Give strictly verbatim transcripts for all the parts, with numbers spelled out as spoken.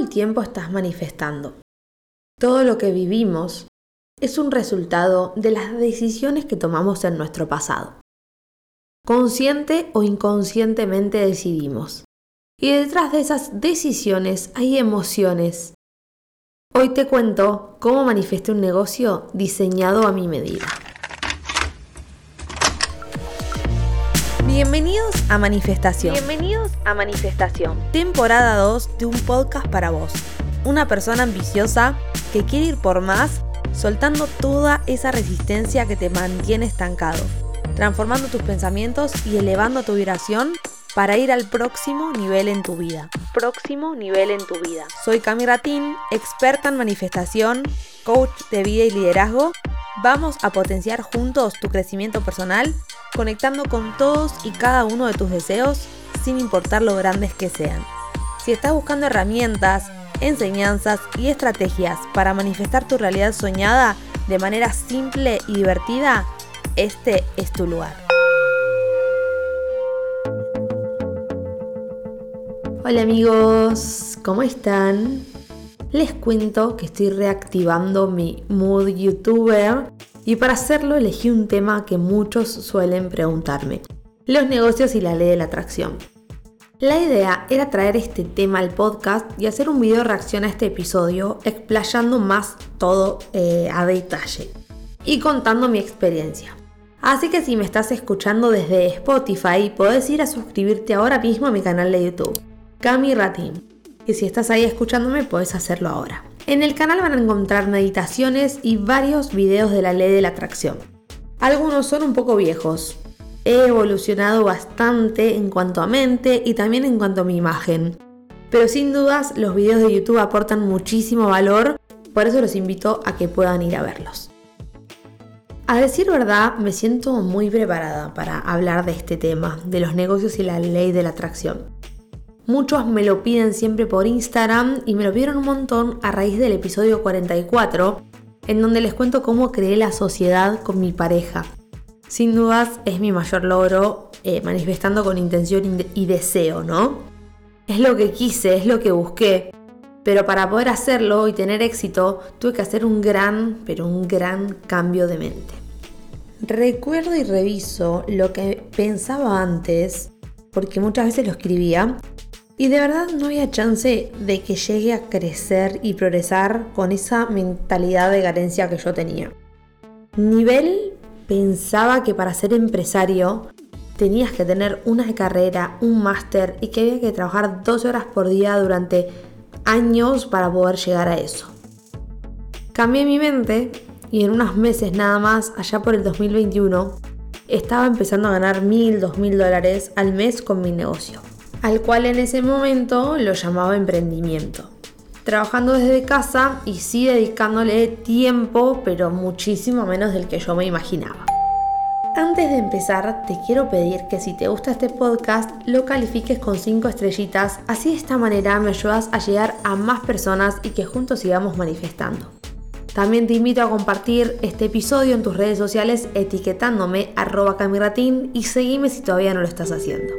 el tiempo estás manifestando. Todo lo que vivimos es un resultado de las decisiones que tomamos en nuestro pasado. Consciente o inconscientemente decidimos. Y detrás de esas decisiones hay emociones. Hoy te cuento cómo manifesté un negocio diseñado a mi medida. Bienvenidos a Manifestación. Bienvenidos a Manifestación. Temporada dos de un podcast para vos. Una persona ambiciosa que quiere ir por más, soltando toda esa resistencia que te mantiene estancado, transformando tus pensamientos y elevando tu vibración para ir al próximo nivel en tu vida. Próximo nivel en tu vida. Soy Cami Ratín, experta en manifestación, coach de vida y liderazgo. Vamos a potenciar juntos tu crecimiento personal, conectando con todos y cada uno de tus deseos, sin importar lo grandes que sean. Si estás buscando herramientas, enseñanzas y estrategias para manifestar tu realidad soñada de manera simple y divertida, este es tu lugar. Hola amigos, ¿cómo están? Les cuento que estoy reactivando mi mood youtuber y para hacerlo elegí un tema que muchos suelen preguntarme: los negocios y la ley de la atracción. La idea era traer este tema al podcast y hacer un video reacción a este episodio explayando más todo eh, a detalle y contando mi experiencia. Así que si me estás escuchando desde Spotify, podés ir a suscribirte ahora mismo a mi canal de YouTube, Cami Ratín. Y si estás ahí escuchándome, puedes hacerlo ahora. En el canal van a encontrar meditaciones y varios videos de la ley de la atracción. Algunos son un poco viejos. He evolucionado bastante en cuanto a mente y también en cuanto a mi imagen. Pero sin dudas los videos de YouTube aportan muchísimo valor, por eso los invito a que puedan ir a verlos. A decir verdad, me siento muy preparada para hablar de este tema, de los negocios y la ley de la atracción. Muchos me lo piden siempre por Instagram y me lo pidieron un montón a raíz del episodio cuarenta y cuatro, en donde les cuento cómo creé la sociedad con mi pareja. Sin dudas es mi mayor logro, eh, manifestando con intención y deseo, ¿no? Es lo que quise, es lo que busqué, pero para poder hacerlo y tener éxito tuve que hacer un gran, pero un gran cambio de mente. Recuerdo y reviso lo que pensaba antes, porque muchas veces lo escribía, y de verdad no había chance de que llegue a crecer y progresar con esa mentalidad de carencia que yo tenía. Nivel pensaba que para ser empresario tenías que tener una carrera, un máster y que había que trabajar doce horas por día durante años para poder llegar a eso. Cambié mi mente y en unos meses nada más, allá por el dos mil veintiuno, estaba empezando a ganar mil, dos mil dólares al mes con mi negocio, al cual en ese momento lo llamaba emprendimiento. Trabajando desde casa y sí dedicándole tiempo, pero muchísimo menos del que yo me imaginaba. Antes de empezar, te quiero pedir que si te gusta este podcast, lo califiques con cinco estrellitas, así de esta manera me ayudas a llegar a más personas y que juntos sigamos manifestando. También te invito a compartir este episodio en tus redes sociales etiquetándome arroba camiratín y seguime si todavía no lo estás haciendo.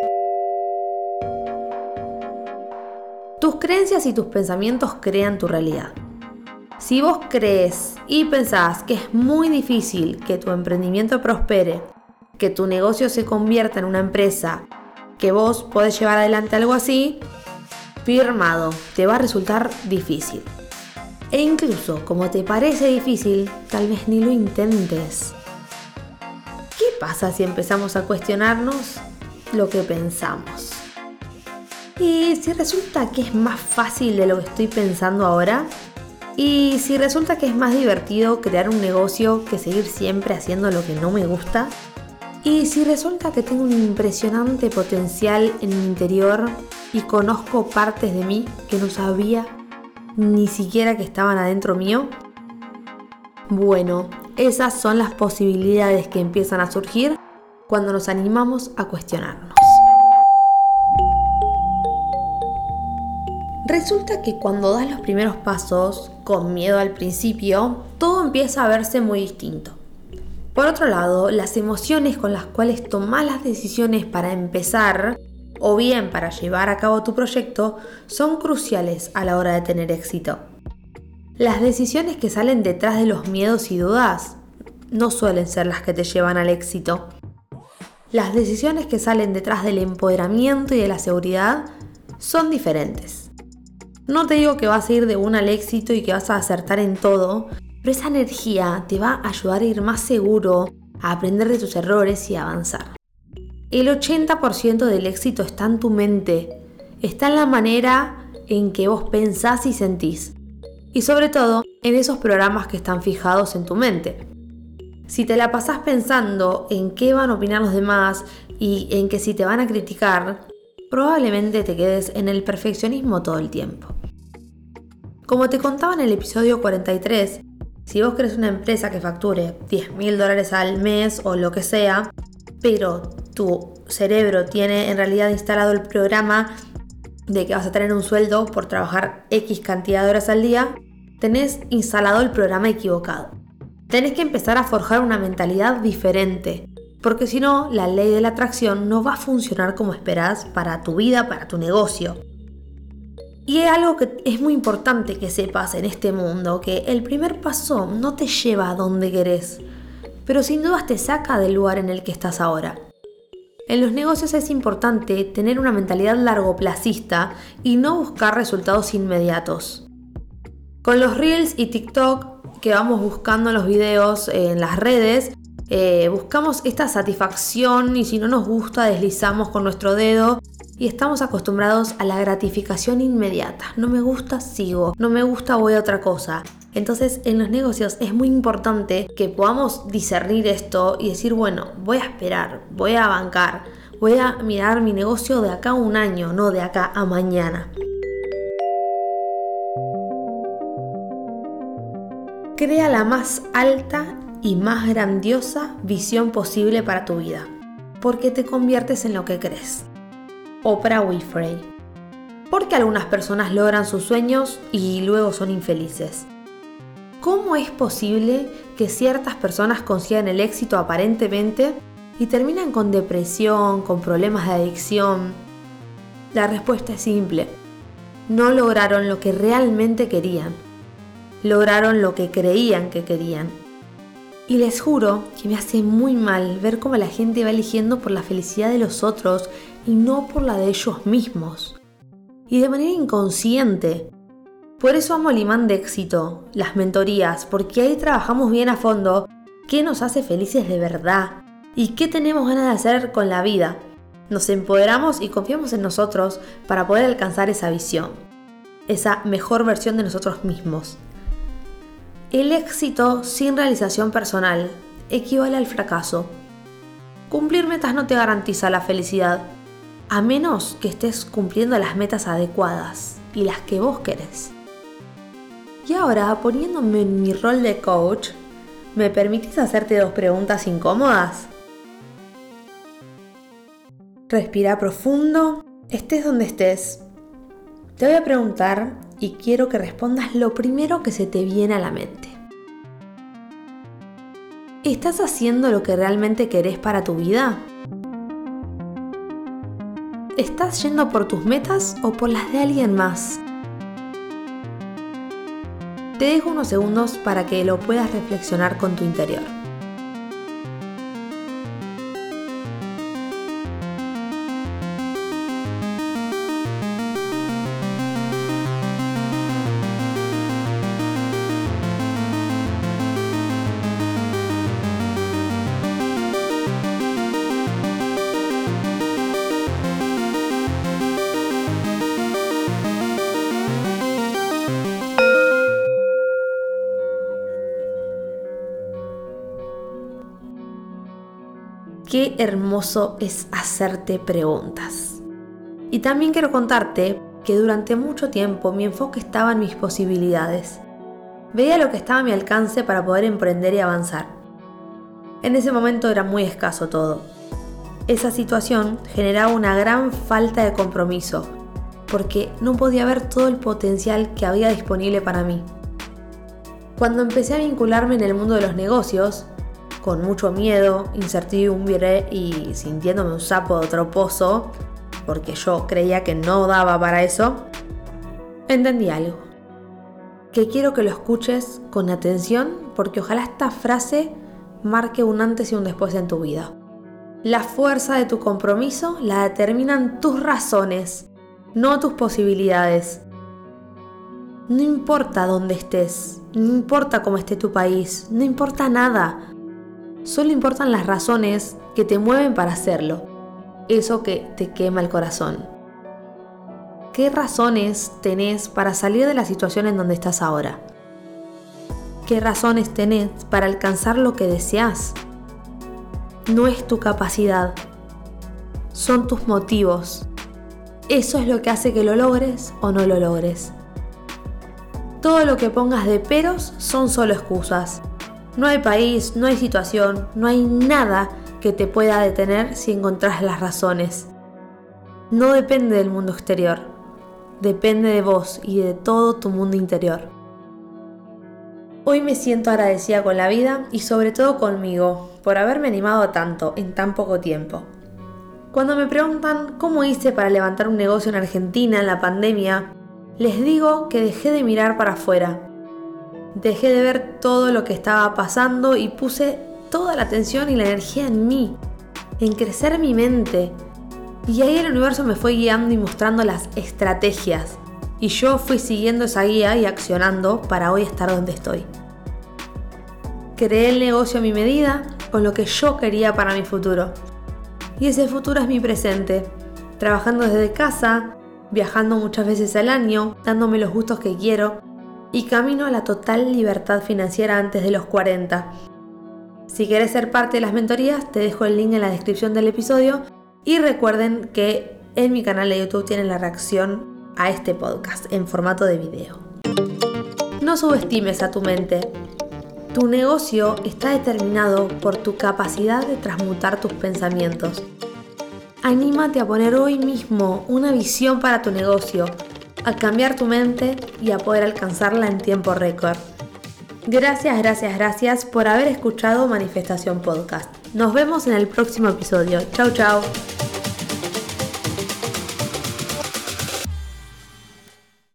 Tus creencias y tus pensamientos crean tu realidad. Si vos crees y pensás que es muy difícil que tu emprendimiento prospere, que tu negocio se convierta en una empresa, que vos podés llevar adelante algo así, firmado, te va a resultar difícil. E incluso, como te parece difícil, tal vez ni lo intentes. ¿Qué pasa si empezamos a cuestionarnos lo que pensamos? ¿Y si resulta que es más fácil de lo que estoy pensando ahora? ¿Y si resulta que es más divertido crear un negocio que seguir siempre haciendo lo que no me gusta? ¿Y si resulta que tengo un impresionante potencial en mi interior y conozco partes de mí que no sabía ni siquiera que estaban adentro mío? Bueno, esas son las posibilidades que empiezan a surgir cuando nos animamos a cuestionarnos. Resulta que cuando das los primeros pasos, con miedo al principio, todo empieza a verse muy distinto. Por otro lado, las emociones con las cuales tomás las decisiones para empezar o bien para llevar a cabo tu proyecto son cruciales a la hora de tener éxito. Las decisiones que salen detrás de los miedos y dudas no suelen ser las que te llevan al éxito. Las decisiones que salen detrás del empoderamiento y de la seguridad son diferentes. No te digo que vas a ir de una al éxito y que vas a acertar en todo, pero esa energía te va a ayudar a ir más seguro, a aprender de tus errores y a avanzar. El ochenta por ciento del éxito está en tu mente, está en la manera en que vos pensás y sentís, y sobre todo en esos programas que están fijados en tu mente. Si te la pasás pensando en qué van a opinar los demás y en que si te van a criticar, probablemente te quedes en el perfeccionismo todo el tiempo. Como te contaba en el episodio cuarenta y tres, si vos querés una empresa que facture diez mil dólares al mes o lo que sea, pero tu cerebro tiene en realidad instalado el programa de que vas a tener un sueldo por trabajar X cantidad de horas al día, tenés instalado el programa equivocado. Tenés que empezar a forjar una mentalidad diferente, porque si no, la ley de la atracción no va a funcionar como esperás para tu vida, para tu negocio. Y es algo que es muy importante que sepas en este mundo, que el primer paso no te lleva a donde querés, pero sin dudas te saca del lugar en el que estás ahora. En los negocios es importante tener una mentalidad largoplacista y no buscar resultados inmediatos. Con los Reels y TikTok que vamos buscando en los videos, en las redes, eh, buscamos esta satisfacción y si no nos gusta deslizamos con nuestro dedo y estamos acostumbrados a la gratificación inmediata. No me gusta, sigo. No me gusta, voy a otra cosa. Entonces en los negocios es muy importante que podamos discernir esto y decir, bueno, voy a esperar, voy a bancar, voy a mirar mi negocio de acá a un año, no de acá a mañana. Crea la más alta y más grandiosa visión posible para tu vida, porque te conviertes en lo que crees. Oprah Winfrey. ¿Por qué algunas personas logran sus sueños y luego son infelices? ¿Cómo es posible que ciertas personas consigan el éxito aparentemente y terminan con depresión, con problemas de adicción? La respuesta es simple. No lograron lo que realmente querían. Lograron lo que creían que querían. Y les juro que me hace muy mal ver cómo la gente va eligiendo por la felicidad de los otros y no por la de ellos mismos. Y de manera inconsciente. Por eso amo el imán de éxito, las mentorías, porque ahí trabajamos bien a fondo qué nos hace felices de verdad y qué tenemos ganas de hacer con la vida. Nos empoderamos y confiamos en nosotros para poder alcanzar esa visión, esa mejor versión de nosotros mismos. El éxito sin realización personal equivale al fracaso. Cumplir metas no te garantiza la felicidad, a menos que estés cumpliendo las metas adecuadas y las que vos querés. Y ahora, poniéndome en mi rol de coach, ¿me permitís hacerte dos preguntas incómodas? Respira profundo, estés donde estés. Te voy a preguntar y quiero que respondas lo primero que se te viene a la mente. ¿Estás haciendo lo que realmente querés para tu vida? ¿Estás yendo por tus metas o por las de alguien más? Te dejo unos segundos para que lo puedas reflexionar con tu interior. Qué hermoso es hacerte preguntas. Y también quiero contarte que durante mucho tiempo mi enfoque estaba en mis posibilidades. Veía lo que estaba a mi alcance para poder emprender y avanzar. En ese momento era muy escaso todo. Esa situación generaba una gran falta de compromiso, porque no podía ver todo el potencial que había disponible para mí. Cuando empecé a vincularme en el mundo de los negocios, con mucho miedo, incertidumbre y sintiéndome un sapo de otro pozo, porque yo creía que no daba para eso, entendí algo. Que quiero que lo escuches con atención porque ojalá esta frase marque un antes y un después en tu vida. La fuerza de tu compromiso la determinan tus razones, no tus posibilidades. No importa dónde estés, no importa cómo esté tu país, no importa nada. Solo importan las razones que te mueven para hacerlo. Eso que te quema el corazón. ¿Qué razones tenés para salir de la situación en donde estás ahora? ¿Qué razones tenés para alcanzar lo que deseas? No es tu capacidad, son tus motivos. Eso es lo que hace que lo logres o no lo logres. Todo lo que pongas de peros son solo excusas. No hay país, no hay situación, no hay nada que te pueda detener si encontrás las razones. No depende del mundo exterior, depende de vos y de todo tu mundo interior. Hoy me siento agradecida con la vida y sobre todo conmigo por haberme animado tanto en tan poco tiempo. Cuando me preguntan cómo hice para levantar un negocio en Argentina en la pandemia, les digo que dejé de mirar para afuera. Dejé de ver todo lo que estaba pasando y puse toda la atención y la energía en mí, en crecer mi mente. Y ahí el universo me fue guiando y mostrando las estrategias. Y yo fui siguiendo esa guía y accionando para hoy estar donde estoy. Creé el negocio a mi medida, con lo que yo quería para mi futuro. Y ese futuro es mi presente, trabajando desde casa, viajando muchas veces al año, dándome los gustos que quiero y camino a la total libertad financiera antes de los cuarenta. Si querés ser parte de las mentorías, te dejo el link en la descripción del episodio y recuerden que en mi canal de YouTube tienen la reacción a este podcast en formato de video. No subestimes a tu mente. Tu negocio está determinado por tu capacidad de transmutar tus pensamientos. Anímate a poner hoy mismo una visión para tu negocio, a cambiar tu mente y a poder alcanzarla en tiempo récord. Gracias, gracias, gracias por haber escuchado Manifestación Podcast. Nos vemos en el próximo episodio. Chau, chau.